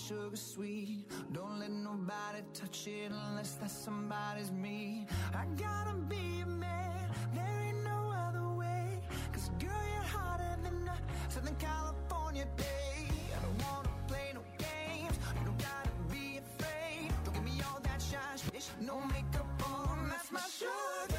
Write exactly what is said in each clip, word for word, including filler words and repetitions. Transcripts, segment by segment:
sugar sweet. Don't let nobody touch it unless that somebody's me. I gotta be a man, there ain't no other way. Cause girl, you're hotter than a Southern California day. I don't wanna play no games, you don't gotta be afraid. Don't give me all that shy shit, no makeup on, that's my sugar.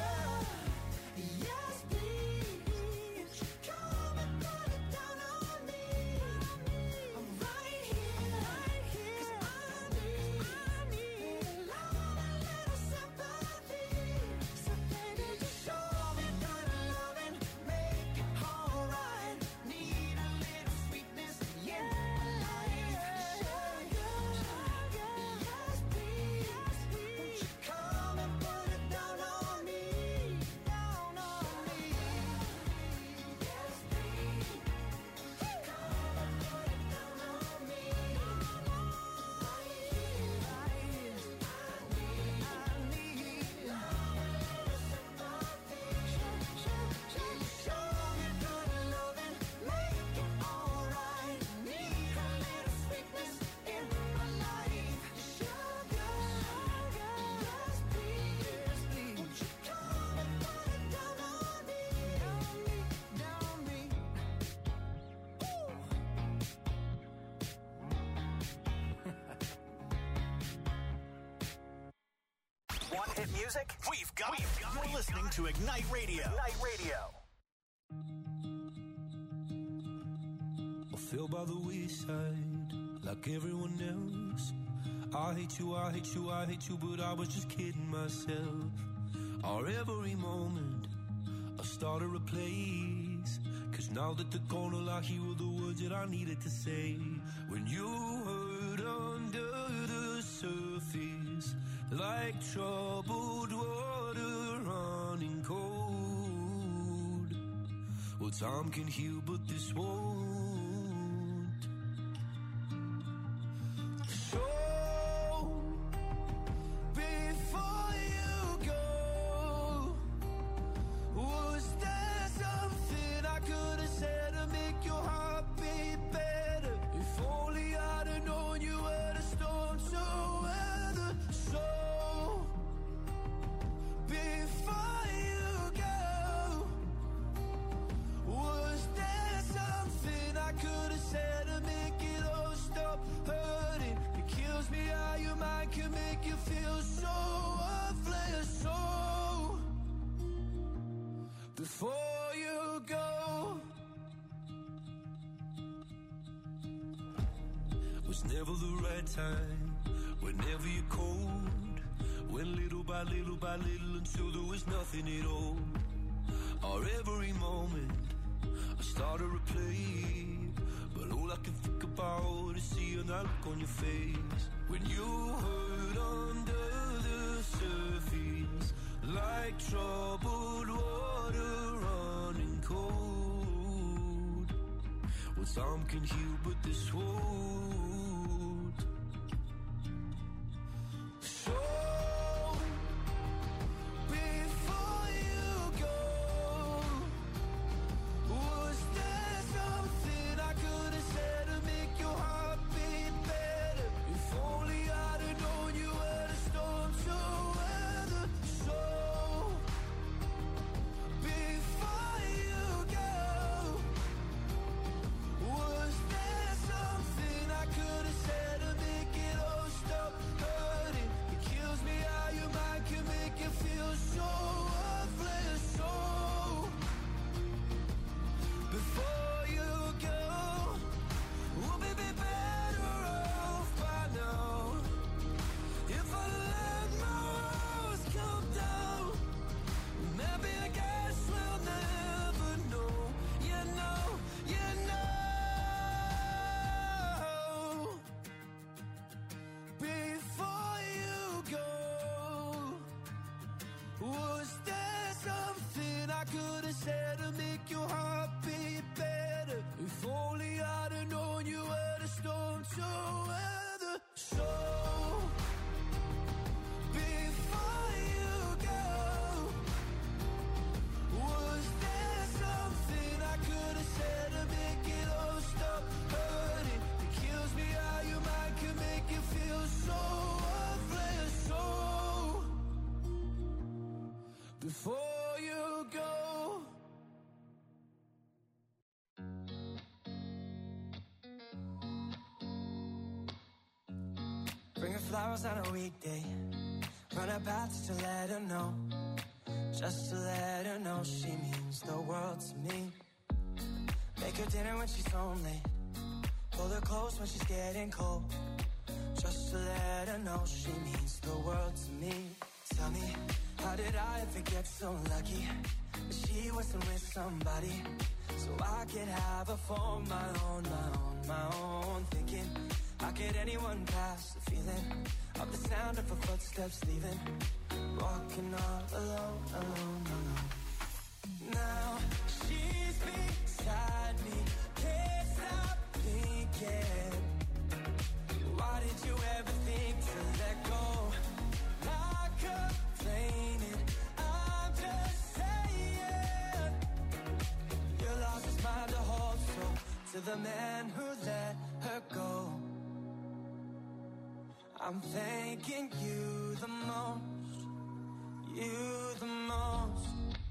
Yes, please, come and put it down on me. I'm right here, right here, 'cause I need, I need a love, a little sympathy. So baby, just show me good loving, make it alright. Need a little sweetness in my life. Sugar, sugar, yes please, won't you come and put it down on me, down on me. Yes please, come and put it down on me. Right here, right here, I need, I need love, a little sympathy. Show me good loving, make it alright. Need a little sweetness in my life. Sugar, sugar, yes please, won't you come and put it down on me, down me, down me. Want hit music? We've got it. You're listening to Ignite Radio. Ignite Radio. I fell by the wayside like everyone else. I hate you, I hate you, I hate you, but I was just kidding myself. Our every moment I started a place. Cause now that they're gone, all I hear were the words that I needed to say. When you hurt under the surface, like troubled water running cold. Well, time can heal, but this won't. So, before you go, was there something I could have said to make your heart beat better? If only I'd have known you were the storm to weather. So, before you go, was there something I could have said to make it all stop hurting? It kills me how your mind can make you feel so worthless. So, before you go, was never the right time, whenever you're cold. Went little by little by little until there was nothing at all. Our every moment I started to play, but all I can think about is seeing that look on your face. When you hurt under the surface, like troubled water running cold. Well, time can heal, but this won't. So, before you go, was there something I could have said to make your heart beat better? If only I'd have known you were the storm to weather. So, before you go, was there something I could have said to make it all stop hurting? It kills me how your mind can make you feel so worthless. So, before you go, we'll be be better off by now. If I let my walls come down, maybe I guess we'll never know. You know, you know. Before you go, was there something I could have said to make your heart beat better? If only I'd have known you were the storm to weather. So, before you go, was there something I could have said to make it all stop hurting? It kills me how your mind can make flowers on a weekday. Run a path to let her know. Just to let her know she means the world to me. Make her dinner when she's home late. Pull her close when she's getting cold. Just to let her know she means the world to me. Tell me, how did I ever get so lucky that she wasn't with somebody so I could have her for my own, my own, my own. Thinking, how could anyone pass the feeling of the sound of her footsteps leaving? Walking all alone, alone, alone. Now she's beside me, can't stop thinking. Why did you ever think to let go? Not complaining, I'm just saying. Your loss is mine to hold, so to the man who let her go, I'm thanking you the most, you the most.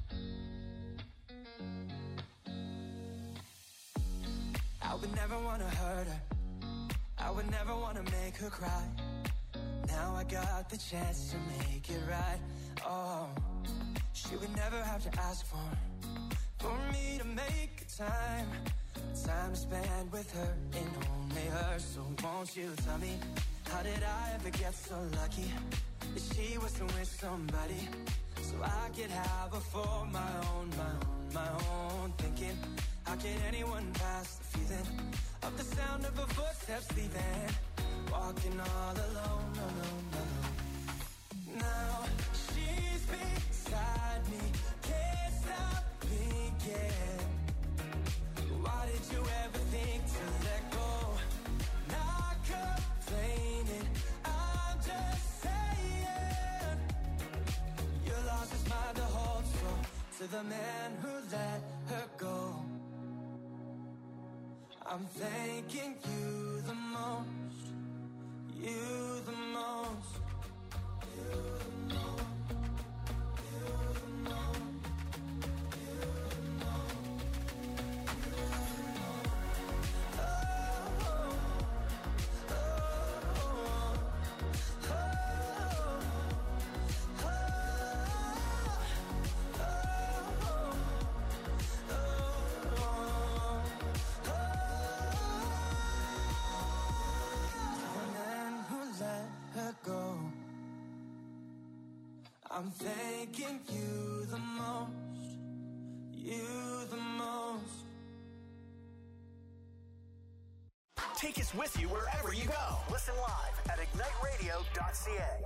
I would never want to hurt her, I would never want to make her cry. Now I got the chance to make it right. Oh, she would never have to ask for For me to make time Time to spend with her and only her. So won't you tell me, how did I ever get so lucky that she wasn't with somebody so I could have her for my own, my own, my own. Thinking, how could anyone pass the feeling of the sound of her footsteps leaving? Walking all alone, alone, alone. Now she's beside me, can't stop thinking. Why did you ever think to let go? Not complaining, I'm just saying. Your loss is mine to hold, so to the man who let her go, I'm thanking you the most, you the most, you the most, you the most, you the most, you the most. Oh, oh, oh, oh, oh, oh, I'm thanking you the most, you the most. Take us with you wherever you go. Listen live at ignite radio dot c a.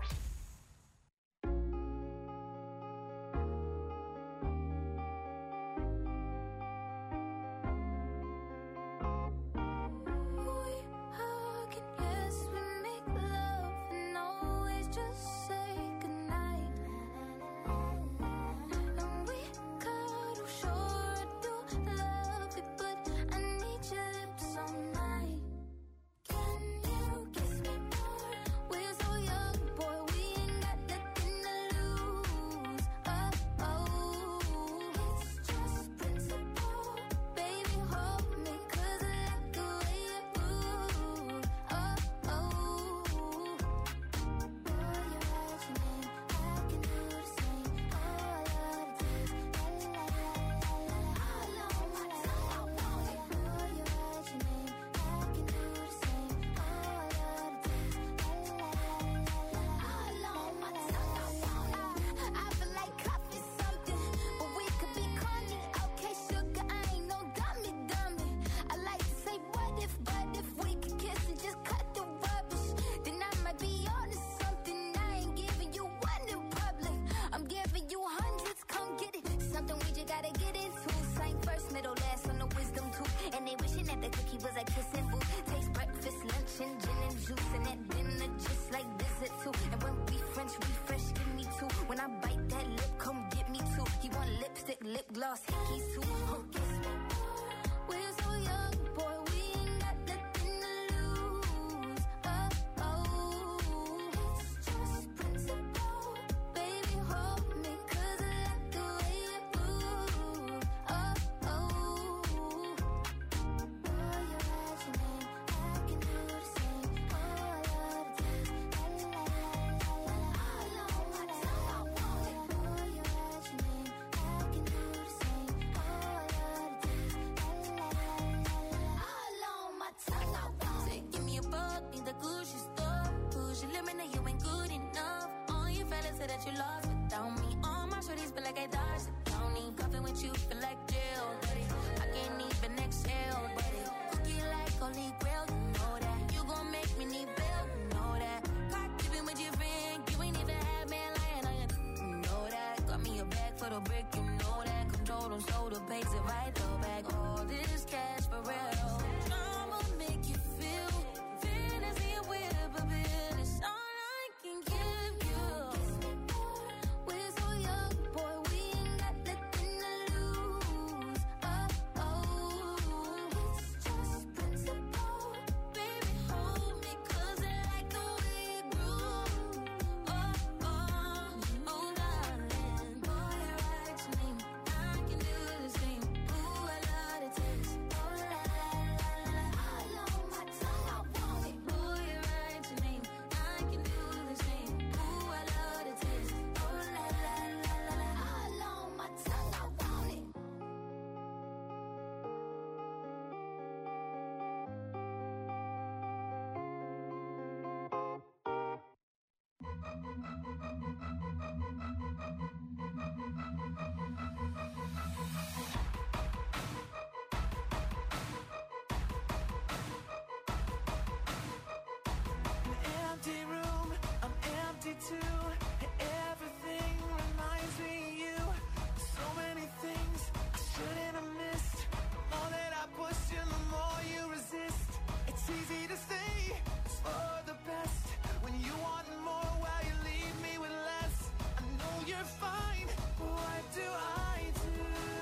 Empty room, I'm empty too. Everything reminds me of you. So many things I shouldn't have missed. The more that I push you, the more you resist. It's easy to say it's for the best when you want more while you leave me with less. I know you're fine, but what do I do?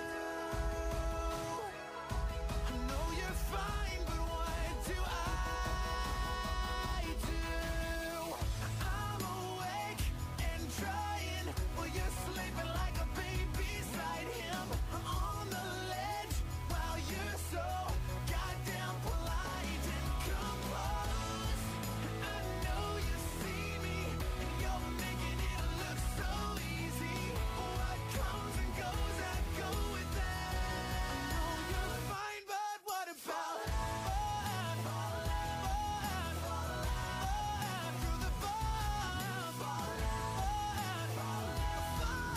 I know you're fine, but what do I do? I'm awake and trying while you're sleeping like a baby beside him. I'm on the ledge while you're so goddamn polite and composed. I know you see me and you're making it look so easy. What comes and goes, I go with that. I know you're fine, but what about fun? Fun, fun, fun, through the fun, fun, fun, fun,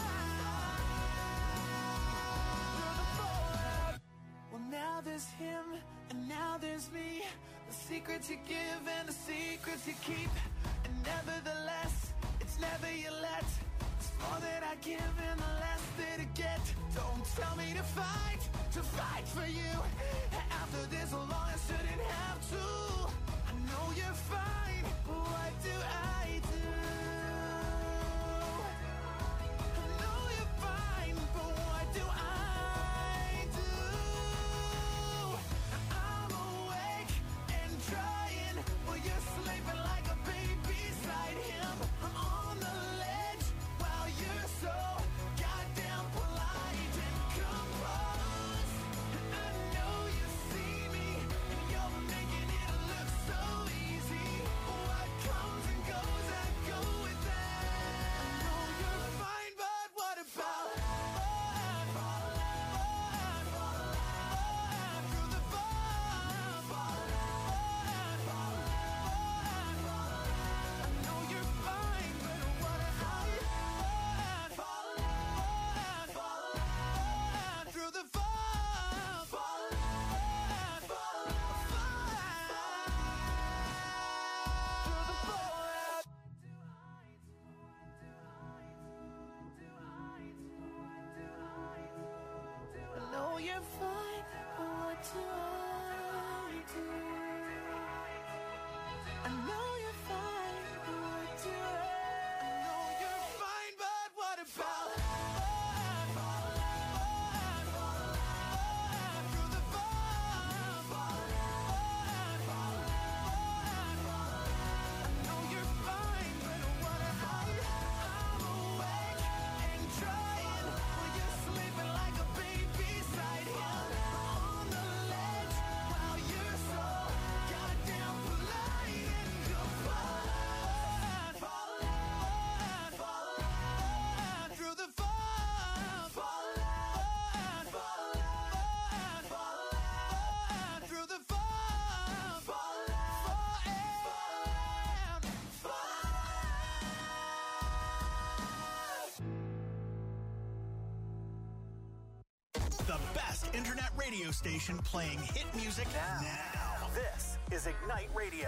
through the fun. Well, now there's him and now there's me. The secrets you give and the secrets you keep. And nevertheless, it's never you let. It's more that I give and the less that I get. Don't tell me to fight, to fight for you. After this long, I shouldn't have to. I know you're fine, but what do I do? I know you're fine, but what do I do? I'm awake and trying while you're sleeping like a baby beside him. I'm on the ledge while you're so goddamn polite and composed. I know you see me and you're making it look so easy. What comes and goes, I go with that. I know you're fine, but what about fun? Fun, fun, fun, through the fun, fun, fun, fun, fun. I know you're fine, but what about fun? Fun, fun, fun, through the fun, fun, fun, fun, through the fun. I know you're fine, but what do I do? I know you're fine, but what do I? I know you're fine, but what about fun? Fun, fun, fun, through the fun, fun, fun, fun, fun. I know you're fine, but what about? I'm awake and trying while you're sleeping like a baby beside him. On the ledge while you're so goddamn polite and composed. Fun, fun, fun, through the fun, fun, fun, fun, fun, through the fun, fun, fun, fun. The best internet radio station playing hit music now. This is Ignite Radio.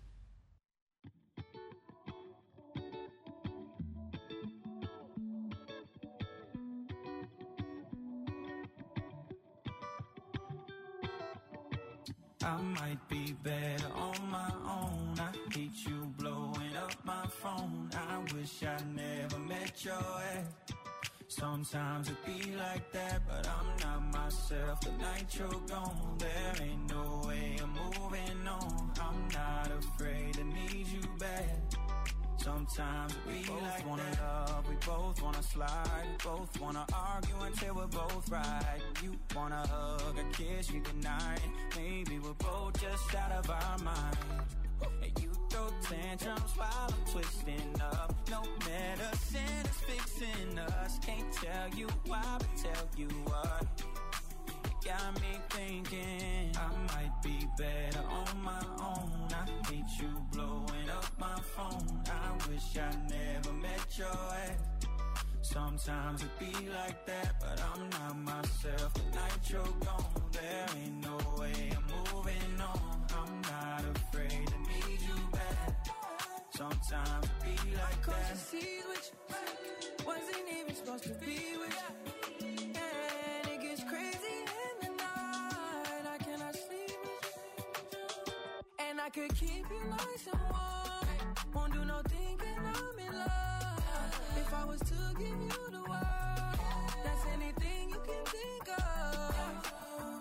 I might be better on my own. I hate you blowing up my phone. I wish I never met your ex. Sometimes it be like that, but I'm not myself the night you're gone. There ain't no way I'm moving on. I'm not afraid to need you back. Sometimes we both like wanna that. Love, we both wanna slide, we both wanna argue until we're both right. You wanna hug or kiss me goodnight. Maybe we're both just out of our mind. And you throw tantrums while I'm twisting up. No medicine is fixing us. Can't tell you why, but tell you what. It got me thinking I might be better on my own. I hate you blowing up my phone. I wish I never met your ex. Sometimes it be like that, but I'm not myself. The night you're gone, there ain't no way I'm moving on. I'm not afraid to need you back. Sometimes it be like Cross that. the seas with you, wasn't even supposed to be with you. And it gets crazy in the night, I cannot sleep with you. And I could keep you nice and warm, won't do no thinking I'm in love. If I was to give you the world, that's anything you can think of.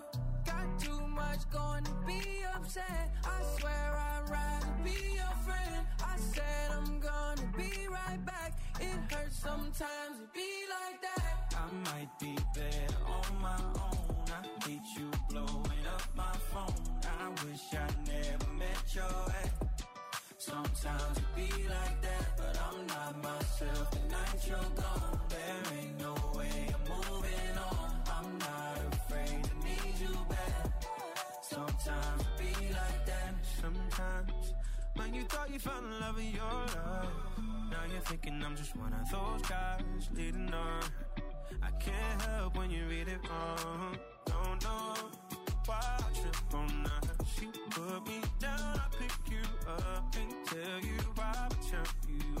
Got too much going to be upset, I swear I'd rather be your friend. I said I'm gonna be right back, it hurts sometimes to be like that. I might be better on my own. I hate you blowing up my phone. I wish I never met your ex. Sometimes it be like that, but I'm not myself. The night you're gone, there ain't no way I'm moving on. I'm not afraid to need you back. Sometimes it be like that. Sometimes when you thought you found the love of your life, now you're thinking I'm just one of those guys leading on. I can't help when you read it wrong. Don't know why I trip on that. She put me down, I pick you up and tell you why I turn you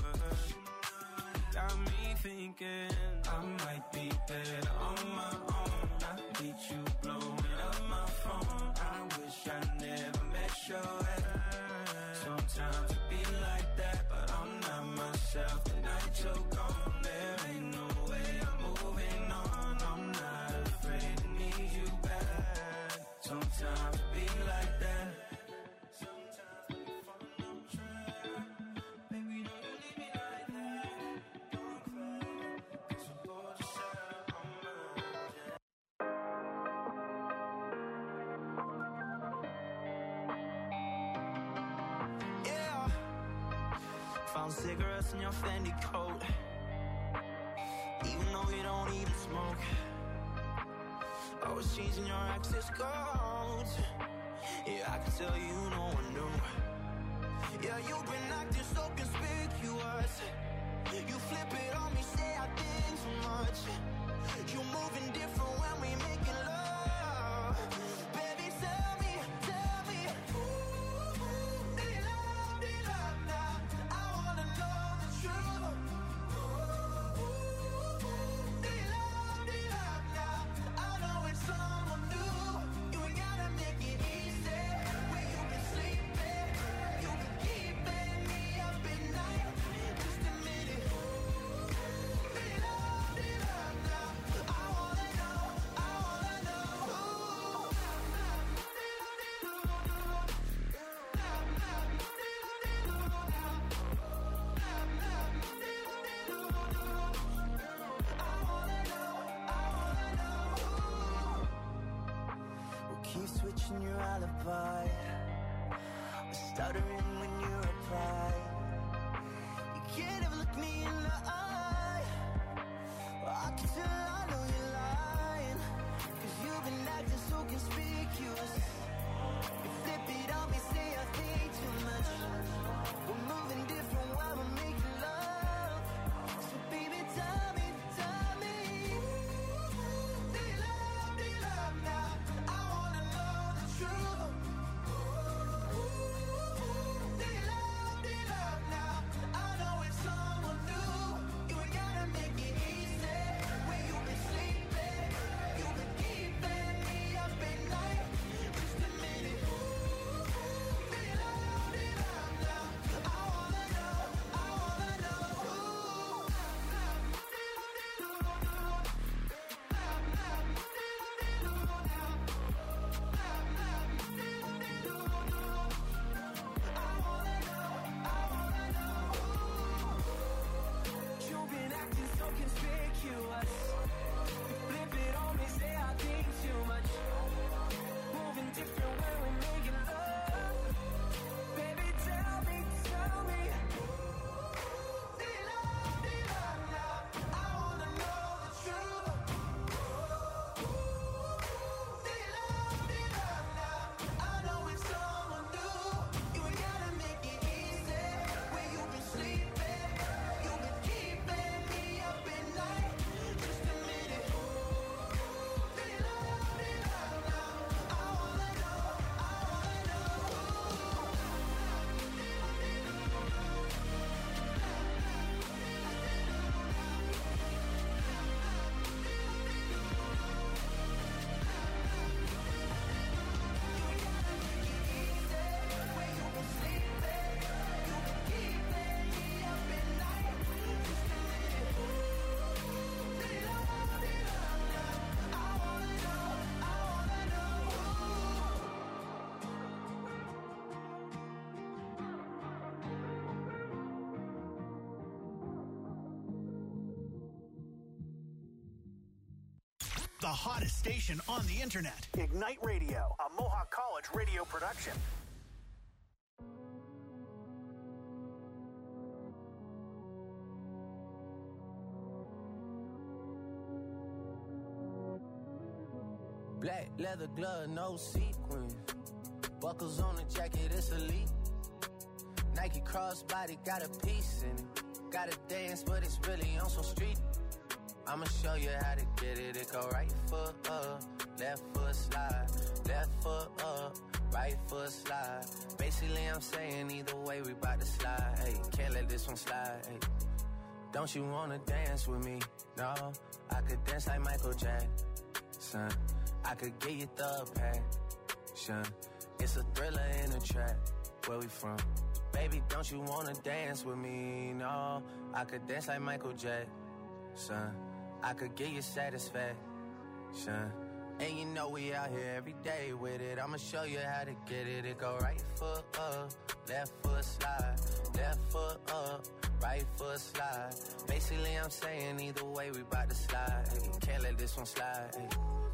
up. Got me thinking I might be better on my own. I hate you blowing up my phone. I wish I never met your ex. Sometimes it be like that, but I'm not myself. The night you're gone, there ain't no way I'm moving on. I'm not afraid to need you back. Sometimes it be like that. Sometimes we fall on track. Baby, don't you leave me like that. Don't cry, 'cause I'm bored yourself on my Yeah, found cigarettes in your Fendi coat, even though you don't even smoke. I was changing your access codes. Yeah, I can tell you no one knew. Yeah, you've been acting so conspicuous. You flip it on me, say I think too much. You moving different when we making love. Baby, tell me, tell me, ooh, ooh, they love, they love now. I wanna know the truth. Ooh, ooh, ooh, they love, they love now. I know it's someone new. You ain't gotta make it easy. Where you been sleeping, you been keeping me up at night. Just admit it. Ooh, they love, they love now. I wanna know, I wanna know. Ooh, we'll keep switching your alibi. Stuttering when you reply. You can't ever look me in the eye. I can tell I know you're lying, 'cause you've been acting so conspicuous. You flip it on me, say I think too much. We're moving different while we're making love. So baby, tell me, tell me, ooh, they love, they love now. I wanna know the truth. Ooh, ooh, they love, they love now. I know it's someone new. You ain't gotta make it easy. Where you been The hottest station on the internet. Ignite Radio, a Mohawk College radio production. Black leather glove, no sequins. Buckles on the jacket, it's elite. Nike crossbody, got a piece in it. Gotta dance, but it's really on some street. I'ma show you how to get it. It go right foot up, left foot slide. Left foot up, right foot slide. Basically, I'm saying either way, we bout to slide. Hey, can't let this one slide. Hey, don't you wanna dance with me? No, I could dance like Michael Jackson. I could get you the passion. It's a thriller in a trap. Where we from? Baby, don't you wanna dance with me? No, I could dance like Michael Jackson. I could get you satisfaction. And you know we out here every day with it. I'ma show you how to get it. It go right foot up, left foot slide. Left foot up, right foot slide. Basically, I'm saying either way, we bout to slide. Hey, can't let this one slide. Hey.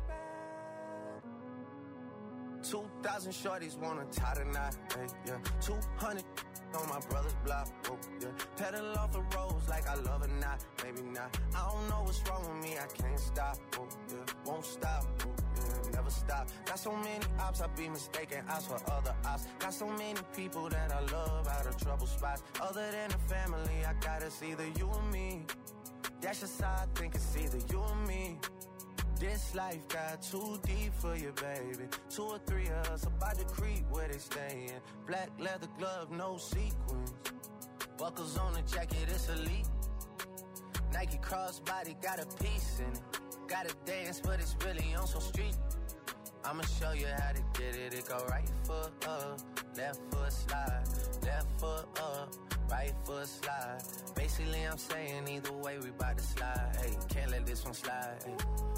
Two thousand shorties wanna tie the knot, hey, yeah. Two hundred on my brother's block, oh, yeah. Pedal off the roads like I love it, not, maybe not. I don't know what's wrong with me, I can't stop, oh, yeah. Won't stop, oh, yeah. Never stop. Got so many ops, I be mistaken ops for other ops. Got so many people that I love out of trouble spots. Other than the family, I got it's either you or me. That's just how I think it's either you or me. This life got too deep for you, baby. Two or three of us about to creep where they stayin'. Black leather glove, no sequins. Buckles on the jacket, it's elite. Nike crossbody, got a piece in it. Gotta dance, but it's really on some street. I'ma show you how to get it. It go right foot up, left foot slide. Left foot up, right foot slide. Basically, I'm saying either way, we bout to slide. Hey, can't let this one slide. Hey.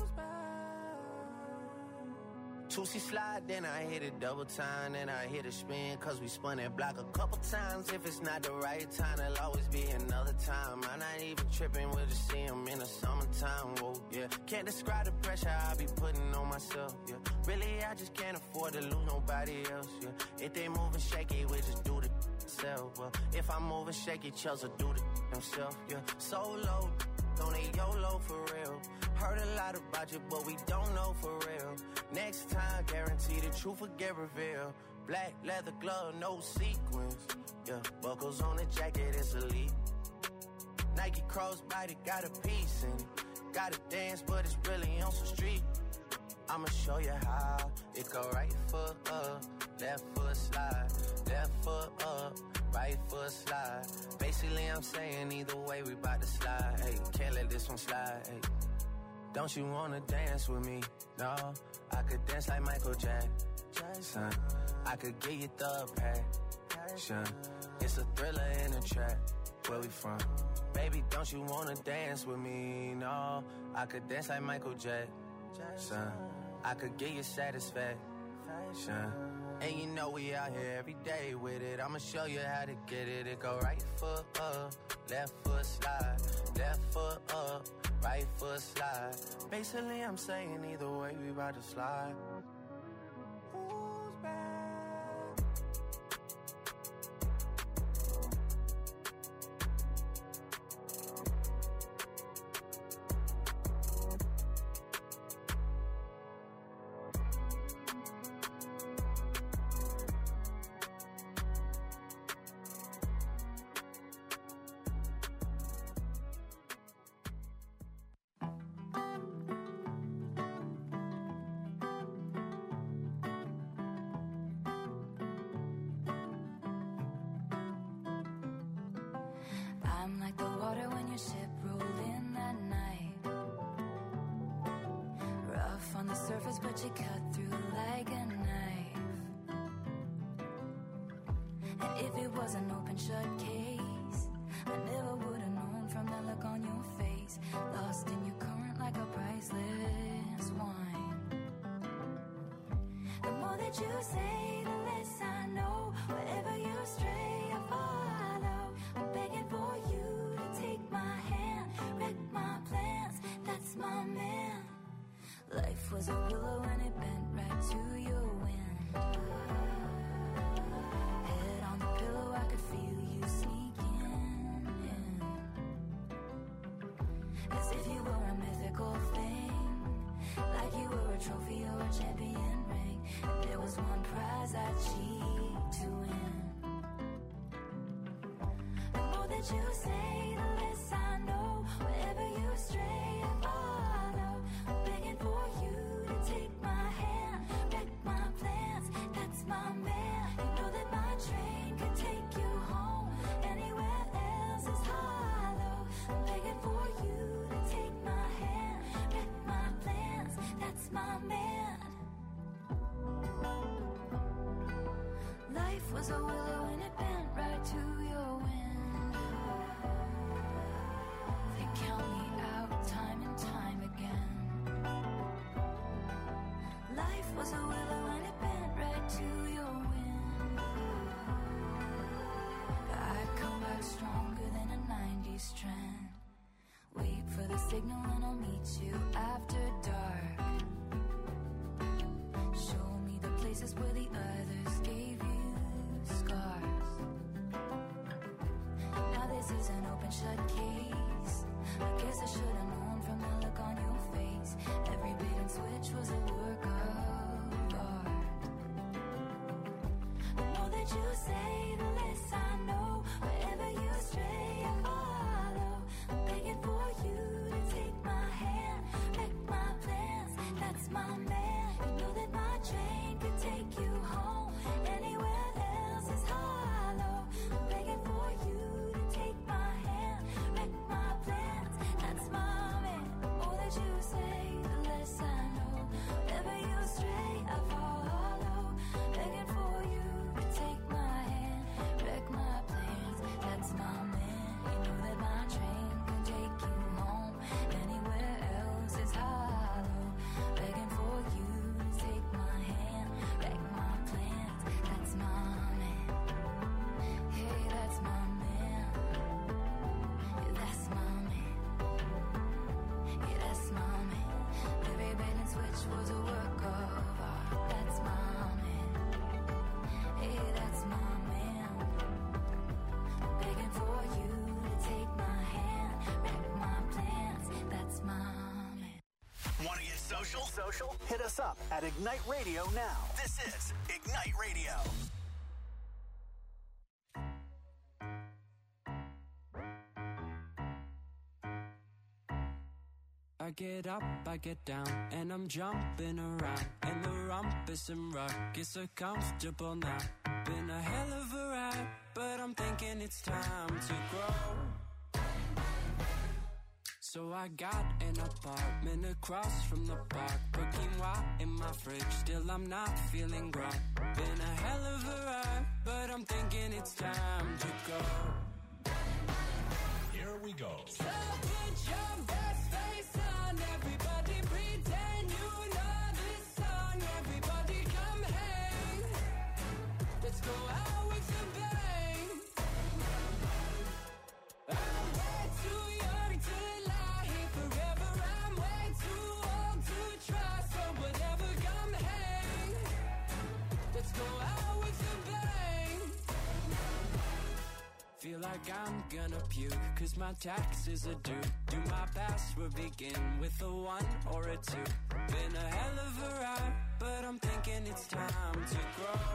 Two C slide, then I hit it double time, then I hit a spin, cause we spun that block a couple times. If it's not the right time, there'll always be another time. I'm not even tripping, we'll just see them in the summertime, whoa, yeah. Can't describe the pressure I be putting on myself, yeah. Really, I just can't afford to lose nobody else, yeah. If they moving shaky, we just do the self, well. If I'm moving shaky, Chelsea do the himself, yeah. Solo, don't need YOLO for real. Heard a lot about you, but we don't know for real. Next time, guarantee the truth will get revealed. Black leather glove, no sequins. Yeah, buckles on the jacket, it's elite. Nike crossbody, got a piece in it. Gotta dance, but it's really on some street. I'ma show you how. It go right foot up, left foot slide. Left foot up, right foot slide. Basically, I'm saying either way, we bout to slide. Hey, can't let this one slide. Hey. Don't you wanna dance with me? No, I could dance like Michael Jackson. I could get you the passion. It's a thriller in a trap. Where we from? Baby, don't you wanna dance with me? No, I could dance like Michael Jackson. I could get you satisfaction. And you know we out here every day with it. I'ma show you how to get it. It go right foot up, left foot slide. Left foot up, right foot slide. Basically, I'm saying either way, we about to slide. Who's back? I'm like the water when your ship rolled in that night. Rough on the surface, but you cut through like a knife. And if it was an open shut case, I never would have known from the look on your face. Lost in your current like a priceless wine. The more that you say, the less I know. Wherever you stray, I follow. I'm begging for you to take my hand, wreck my plans. That's my man. our champion ring. And there was one prize I cheat to win. The more that you say, the less I know. Wherever you stray, I follow. I'm begging for you to take my hand, wreck my plans. That's my man. You know that my train could take you home. Anywhere else is hollow. I'm begging for you to take my hand, wreck my plans. That's my man. Life was a willow and it bent right to your window. They count me out time and time again. Life was a willow and it bent right to your window. But I come back stronger than a nineties strand. Wait for the signal and I'll meet you after dark. Show me the places where the others gave you scars. Now this is an open shut case. I guess I should have known from the look on your face. Every bait and switch was a work of art. The more that you say, the less I know. Wherever you stray, I follow. I'm begging for you to take my hand, wreck my plans. That's my man. You know that my train could take you home. Anywhere else is hollow. I'm begging for you to take my hand, wreck my plans. That's my man. The more that you say, the less I know. Wherever you stray, I follow. Begging for you to take my hand, wreck my plans. That's my man. You know that my train can take you home. Anywhere else is hollow. Begging for you to take my hand, wreck my plans. That's my man. Hey, that's my man. Yeah, that's my man. Yeah, that's my man. Every bait and switch was a work of art. That's my man. Hey, that's my man. Begging for you to take my hand, wreck my plans. That's my man. Want to get social? Social? Hit us up at Ignite Radio now. This is Ignite Radio. I get up, I get down, and I'm jumping around. And the rumpus and rug is so comfortable now. Been a hell of a ride, but I'm thinking it's time to grow. So I got an apartment across from the park. Put quinoa in my fridge, still I'm not feeling grown. Been a hell of a ride, but I'm thinking it's time to go. Here we go. So put your best face on, everybody pretend you know this song. Everybody come hang, let's go out with a bang. I'm way too young to lie here forever. I'm way too old to try, so whatever, come hang, let's go out with a bang. Feel like I'm gonna puke, cause my taxes are due. Do my password begin with a one or a two? Been a hell of a ride, but I'm thinking it's time to grow.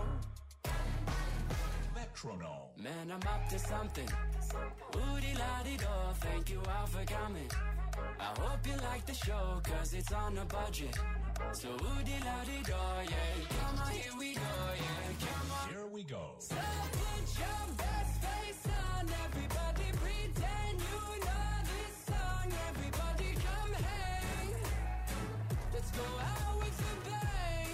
Metronome. Man, I'm up to something. Woody-la-di-do, thank you all for coming. I hope you like the show, cause it's on a budget. So woody-la-di-do, yeah. Come on, here we go, yeah. Come on. Here we go. So put your best face on, everybody pretend you know this song. Everybody come hang, let's go out with a bang.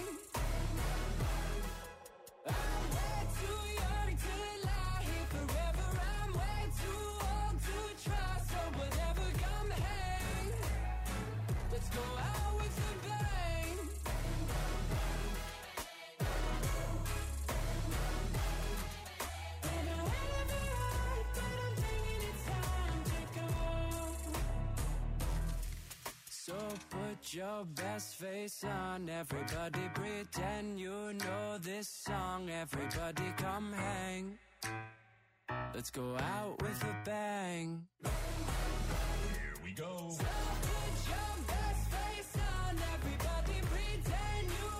I'm way too young to lie here forever. I'm way too old to try, so whatever, come hang, let's go out with a bang. Been a hell of a ride, but I'm thinking it's time to go. So put your best face on, everybody pretend you know this song. Everybody come hang, let's go out with a bang. Here we go. So put your best face on, everybody pretend you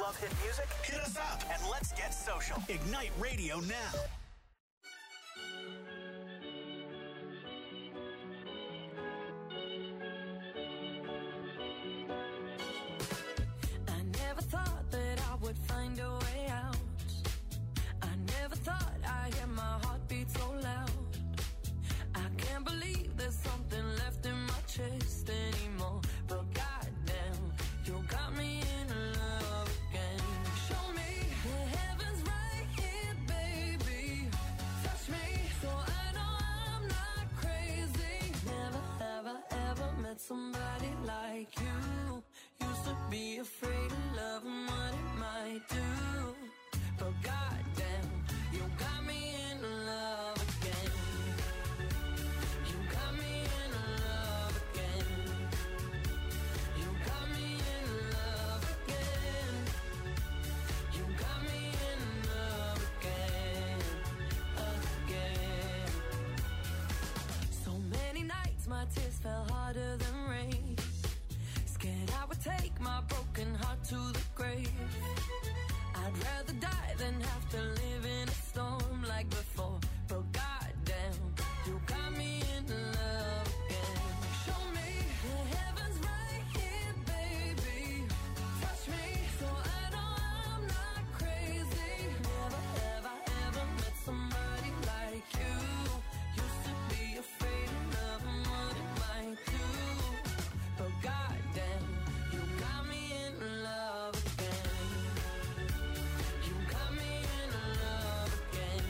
Love hit music? Hit us up and let's get social. Ignite Radio now. I never thought that I would find a way out. I never thought I'd hear my heartbeat so loud. I can't believe there's something left in my chest anymore. But goddamn, you got me in love again. Show me the heavens right here, baby. Touch me so I know I'm not crazy. Never have I ever met somebody like you. Used to be afraid of love and what it might do. But goddamn, you got me in love again. You got me in love again. You got me in love again. You got me in love again, again. So many nights my tears fell harder than rain. Scared I would take my broken heart to the grave. I'd rather die than have to live in a storm like before. But goddamn, you got me in love again. Show me the heavens right here, baby. Touch me so I know I'm not crazy. Never have I ever met somebody like you. Used to be afraid of love and what it might do. But goddamn, you got me in love again. You got me in love again.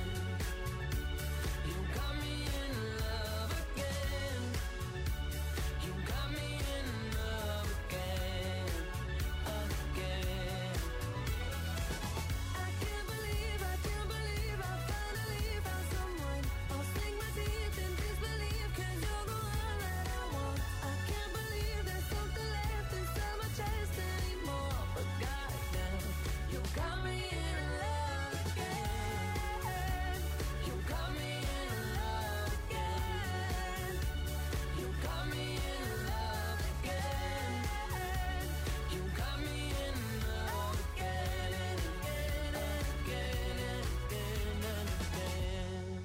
You got me in love again. You got me in love again, again. I can't believe, I can't believe I finally found someone. I'll sink my teeth in disbelief 'cause you're the one that I want. I can't believe there's something left inside my chest anymore. But goddamn, you got me in love again. You got me in love again. You got me in love again. You got me in love again and again and again and again and again.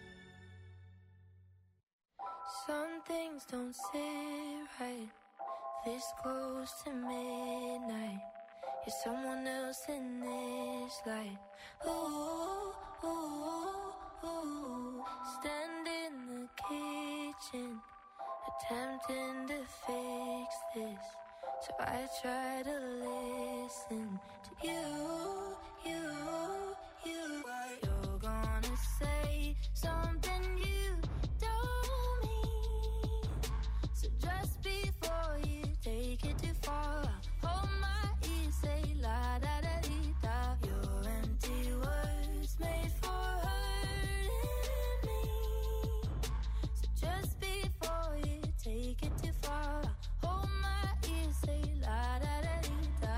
Some things don't sit right. This close to midnight. You're someone else in this light. Ooh, ooh, ooh. Stand in the kitchen, attempting to fix this. So I try to listen to you, you, you. You're gonna say something you don't mean. So just before you take it too far, hold my ear, say la da da dee da. Your empty words made for hurting me. So just before you take it too far, hold my ear, say la da da dee da.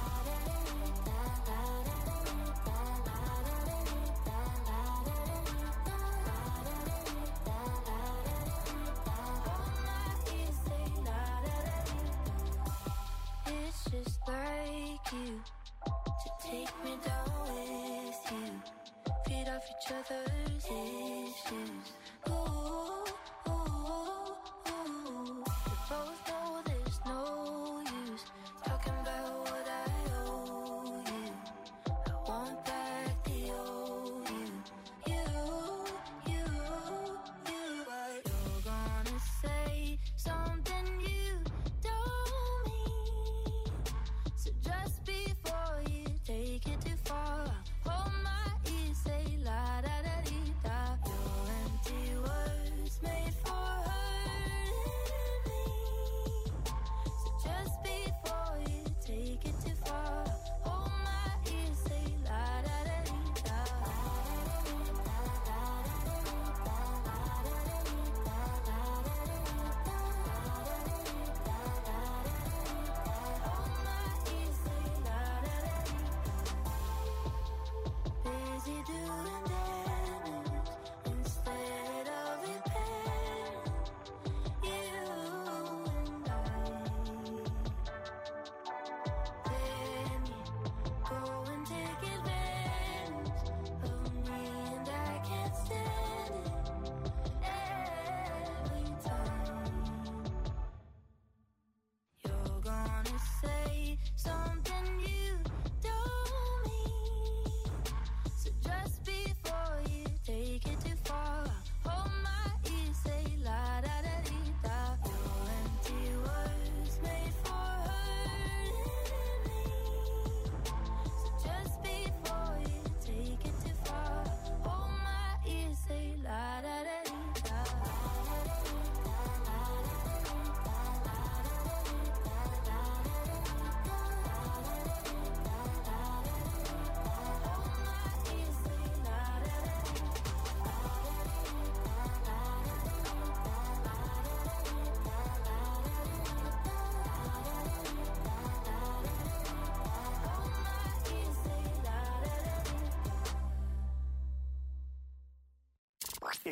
It's just like you to take me down with you, feed off each other's issues. Ooh, ooh, ooh. We both know there's no use talking about what I owe you. I want back the old you, you, you, you. You're gonna say something you don't mean. So just before you take it too far, hold my ear, say la da da dee da. Your empty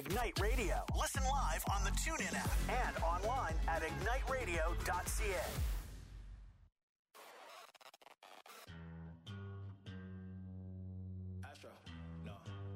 Ignite Radio. Listen live on the TuneIn app and online at ignite radio dot c a. Astro, no.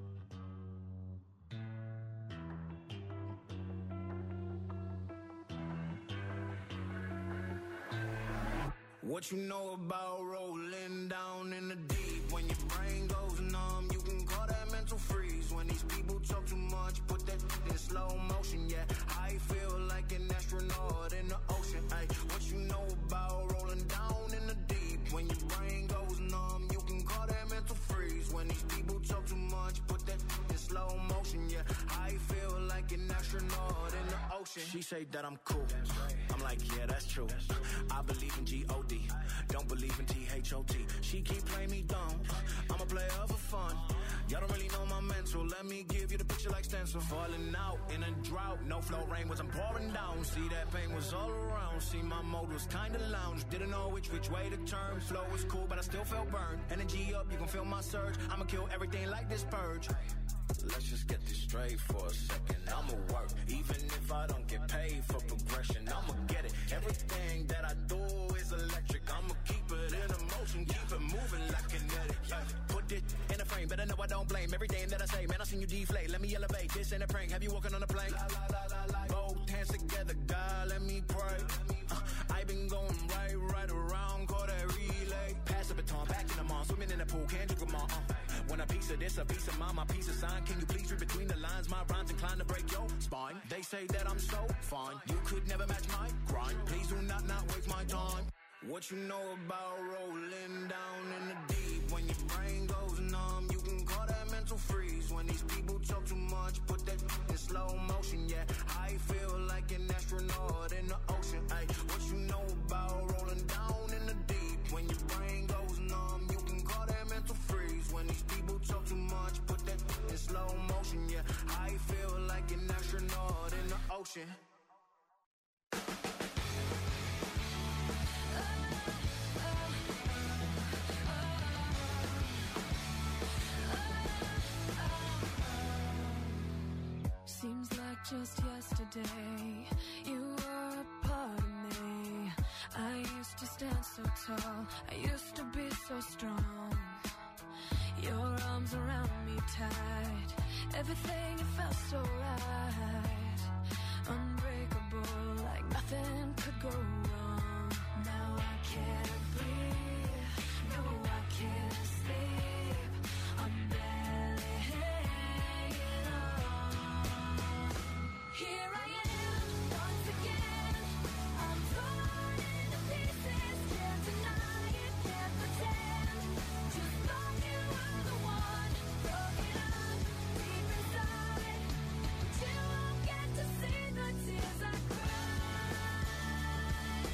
What you know about rolling down in the deep? When your brain goes numb, you can call that mental freeze. When these people talk too much, put that in slow motion, yeah. I feel like an astronaut in the ocean, ay. What you know about rolling down in the deep? When your brain goes numb, you can call that mental freeze. When these people talk too much, put that in slow motion, yeah. I feel like an astronaut in the ocean. She say that I'm cool. I'm like, yeah, that's true. I believe in G O D. Don't believe in T H O T. She keep playing me dumb. I'm a player for fun. Y'all don't really know my mental. Let me give you the picture like stencil. Falling out in a drought. No flow rain was I'm pouring down. See that pain was all around. See my mode was kinda lounge. Didn't know which which way to turn. Flow was cool, but I still felt burned. Energy up, you can feel my surge. I'ma kill everything like this purge. Let's just get this straight for a second. I'ma work, even if I don't get paid for progression. I'ma get it. Everything that I do is electric. I'ma keep it in motion, keep it moving like kinetic. Yeah. Put it in a frame, better know I don't blame everything that I say. Man, I seen you deflate. Let me elevate. This ain't a prank. Have you walking on a plane? La, la, la, la, la. Both hands together, God, let me pray. Uh, I been going right, right around, call that relay. Pass the baton, back in the mall, swimming in the pool, can't drink them all. Uh. When a piece of this, a piece of mine, my piece of sign. Can you please read between the lines? My rhymes inclined to break your spine. They say that I'm so fine. You could never match my grind. Please do not not waste my time. What you know about rolling down in the deep? When your brain goes numb, you can call that mental freeze. When these people talk too much, put that in slow motion, yeah. I feel like an astronaut in the ocean, ay. What you know about rolling down in the deep? When your brain goes numb, you can call that mental freeze. When these people talk too much, put that in slow motion, yeah. I feel like an astronaut in the ocean. Seems like just yesterday you were a part of me. I used to stand so tall, I used to be so strong. Your arms around me tight, everything it felt so right. Unbreakable, like nothing could go wrong. Now I can't breathe, no I can't sleep. I'm barely hanging on. Here I am, once again. I'm torn into pieces, can't deny it, can't pretend. Just thought you were the one, broken up deep inside. But you won't get to see the tears I cry.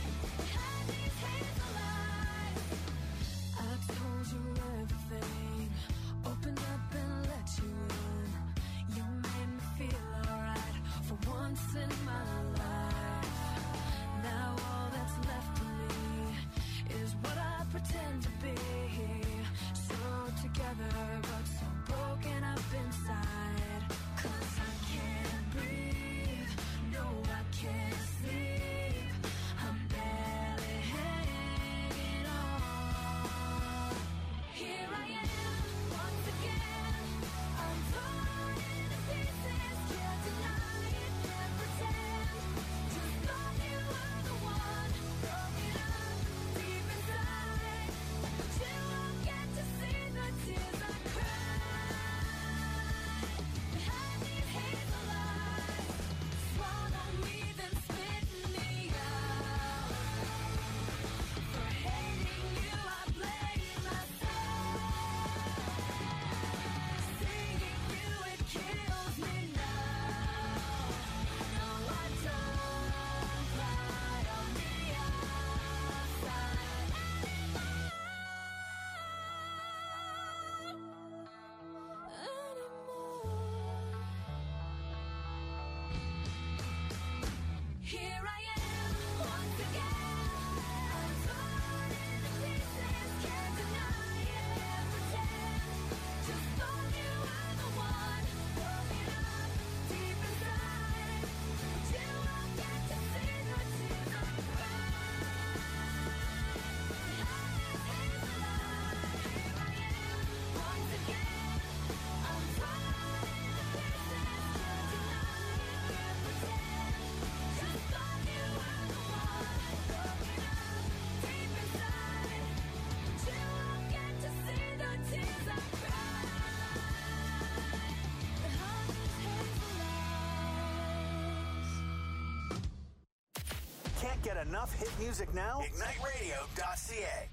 enough hit music now? ignite radio dot c a.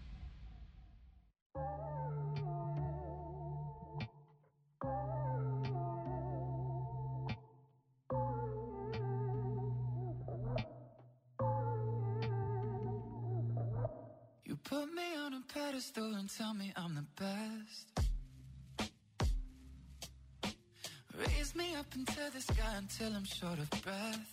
You put me on a pedestal and tell me I'm the best. Raise me up into the sky until I'm short of breath.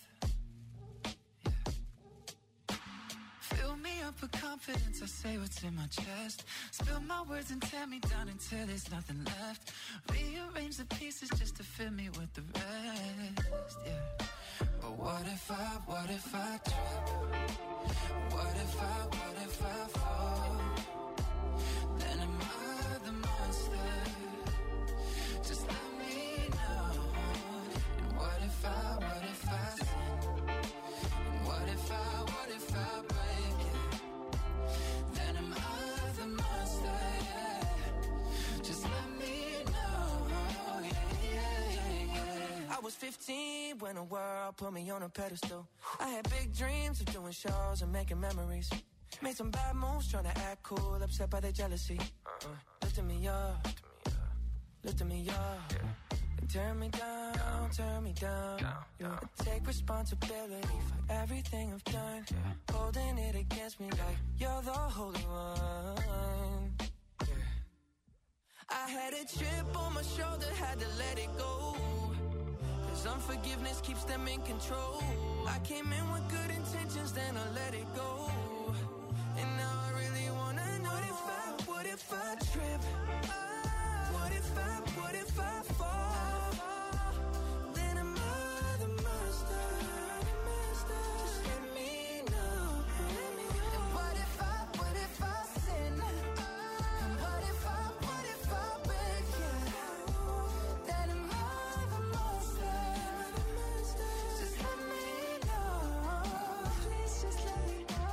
Yeah. Fill me up with confidence, I say what's in my chest. Spill my words and tear me down until there's nothing left. Rearrange the pieces just to fill me with the rest. Yeah. But what if I, what if I trip? What if I, what if I fall? Then am I the monster? Just let me know. And what if I, what if I sin? And what if I, what if I break it? Then am I the monster? Yeah. Just let me know. Yeah, yeah, yeah, yeah. I was fifteen when the world put me on a pedestal. I had big dreams of doing shows and making memories. Made some bad moves trying to act cool, upset by their jealousy. Uh, lifting me up, lifting me up. And turn me down, turn me down. Yeah. I take responsibility for everything I've done. Holding it against me like you're the holy one. Yeah. I had a chip on my shoulder, had to let it go. Cause unforgiveness keeps them in control. I came in with good intentions, then I let it go. And now I really wanna know, what if I, what if I trip? What if I, what if I fall? Then am I the master? Just let me know. And what if I, what if I sin? And what if I, what if I break it? Then am I the monster? Just let me know. Please just let me know.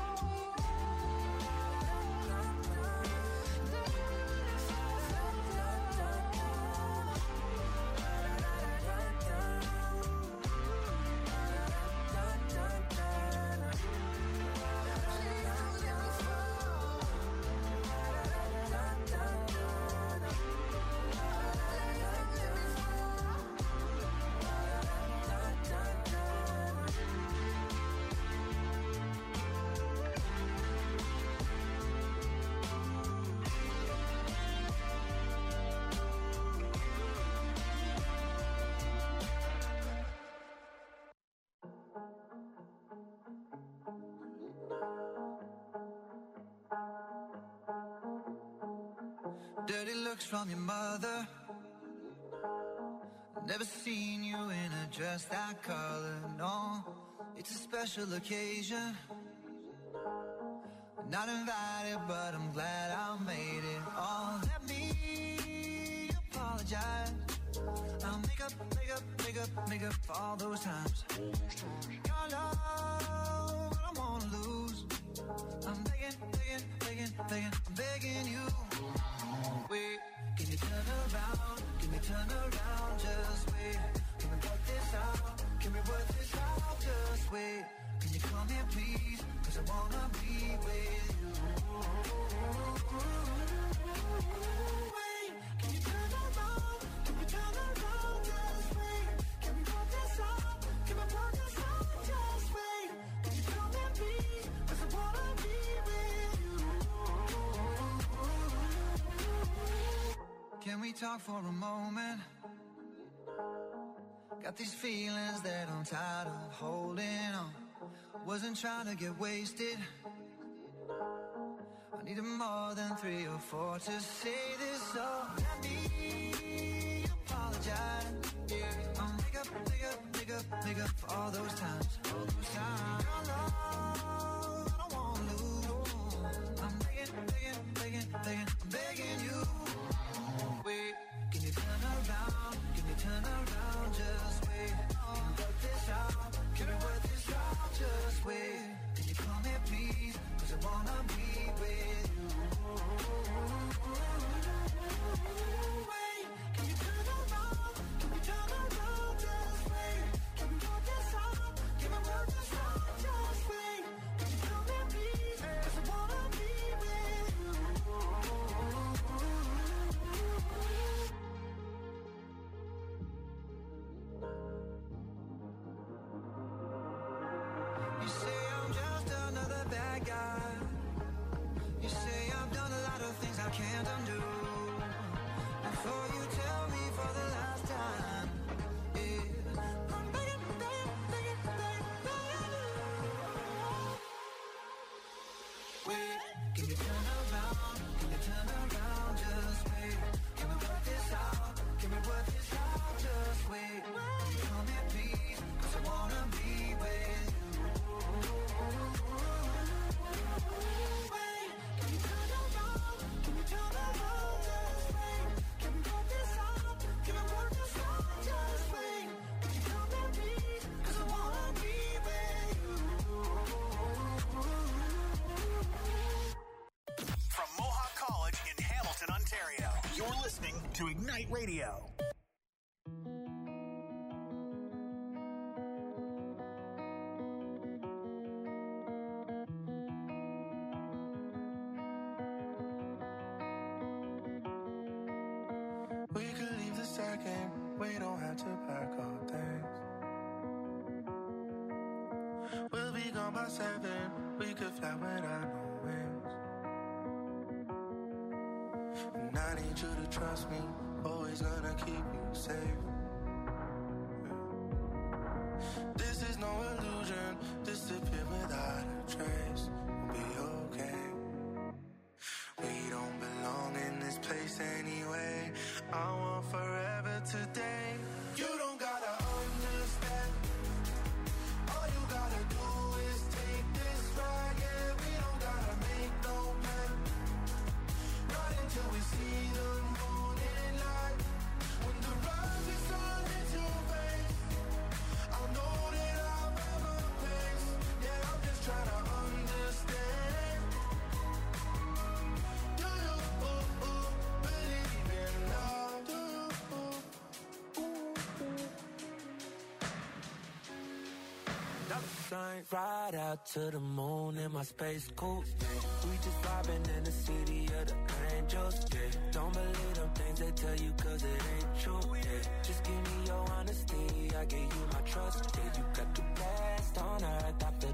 Dirty looks from your mother. Never seen you in a dress that color, no. It's a special occasion. Not invited, but I'm glad I made it. Oh, let me apologize. I'll make up, make up, make up, make up for all those times. Your love, I don't wanna lose. I'm begging, begging, begging, begging, I'm begging you. Wait, can you turn around? Can you turn around? Just wait. Can we work this out? Can we work this out? Just wait. Can you come here, please? Cause I wanna be with you. Wait, can you turn around? Can we turn around? Just wait. Can we work this out? Can we work this out? Just wait. Can you come here, please? Cause I wanna be with you. Can we talk for a moment? Got these feelings that I'm tired of holding on. Wasn't trying to get wasted. I needed more than three or four to say this. So let me apologize. Yeah, I'll make up, make up, make up, make up for all those times. All those times. Your love, I don't wanna lose. I'm begging, begging, begging, begging, I'm begging you. Wait, can you turn around? Can you turn around? Just wait. Can we work this out? Can we work this out? Just wait. Can you come here, please? Cause I wanna be with you. Wait, can you turn around? Can we turn around? Just wait. Can we work this out? Can we work this out? Just wait. wait. Can you turn around? Can you turn around? Just wait. Can we work this out? Can we work this out? Just wait. Tell me please, 'cause I wanna be with you. Wait, can you turn around? Can you turn around? Just wait. Can we work this out? Can we work this out? Just wait. Can you tell me please, 'cause I wanna be with you. From Mohawk College in Hamilton, Ontario, you're listening to Ignite Radio. We could leave the second, we don't have to pack our things. We'll be gone by seven, we could fly without no wings. And I need you to trust me, always gonna keep you safe. This is no illusion, disappear without a trace. We'll be okay. We don't belong in this place anyway. I want forever today. You don't gotta understand. All you gotta do is take this ride. Yeah, we don't gotta make no plan. Not until we see the morning light. When the rise is on into your face, I'll know that I've ever faced. Yeah, I'm just trying to understand. Do you uh, uh, believe in love? Do you uh, uh. Flying right out to the moon in my space coupe. We just vibing in the city of the angels. Yeah. Don't believe them things they tell you 'cause it ain't true. Yeah. Just give me your honesty, I give you my trust. Yeah, you got the best on earth, I feel